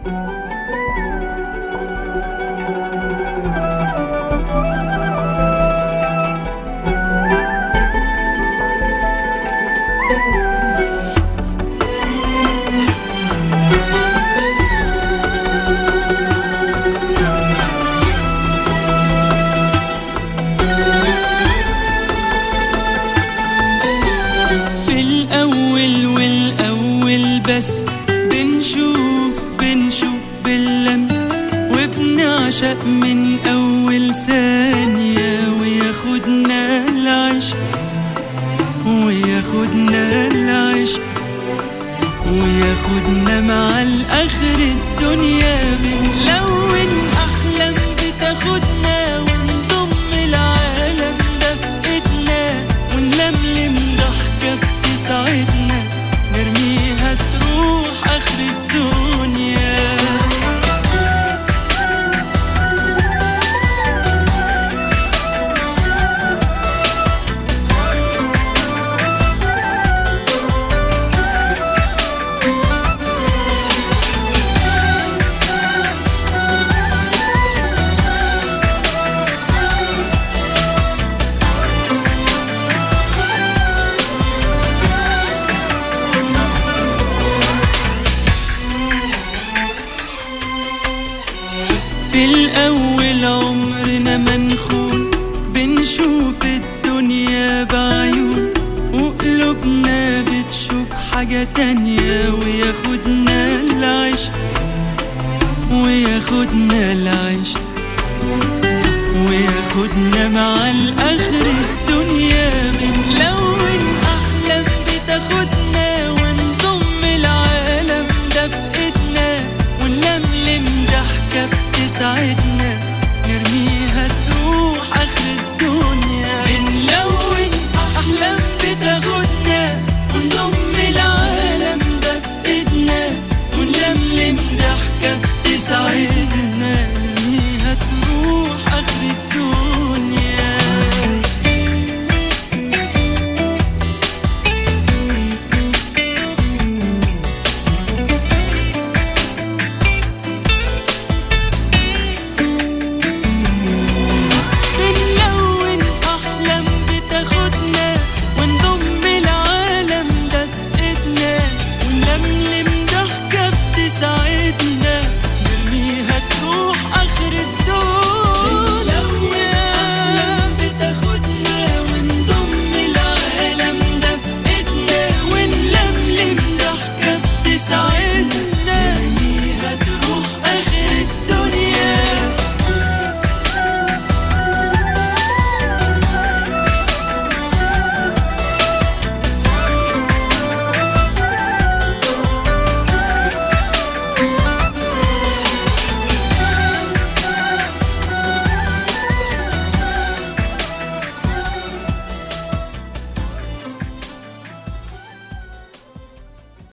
بس بنشوف باللمس وبنعشق من أول ثانية، وياخدنا العشق وياخدنا مع الآخر الدنيا. بنلون أحلام بتاخدنا ونضم العالم ده في إيدنا، ونلملم ضحكة بتسعدنا نرميها تروح آخر الدنيا. في الأول عمرنا ما نخون، بنشوف الدنيا بعيون وقلوبنا بتشوف حاجة تانية، وياخدنا العشق وياخدنا مع الآخر الدنيا. بنلون أحلام بتاخدنا ونضم العالم ده في إيدنا، ونلملم ضحكة بتسعدنا نرميها تروح آخر الدنيا. بنلون أحلام بتاخدنا ونضم العالم ده في إيدنا، ونلملم ضحكة بتسعدنا نرميها تروح آخر الدنيا. ساعدنا نرميها تروح آخر الدنيا. أحلام بتاخدنا ونضم العالم ده في إيدنا، ونلملم ضحكة بتسعدنا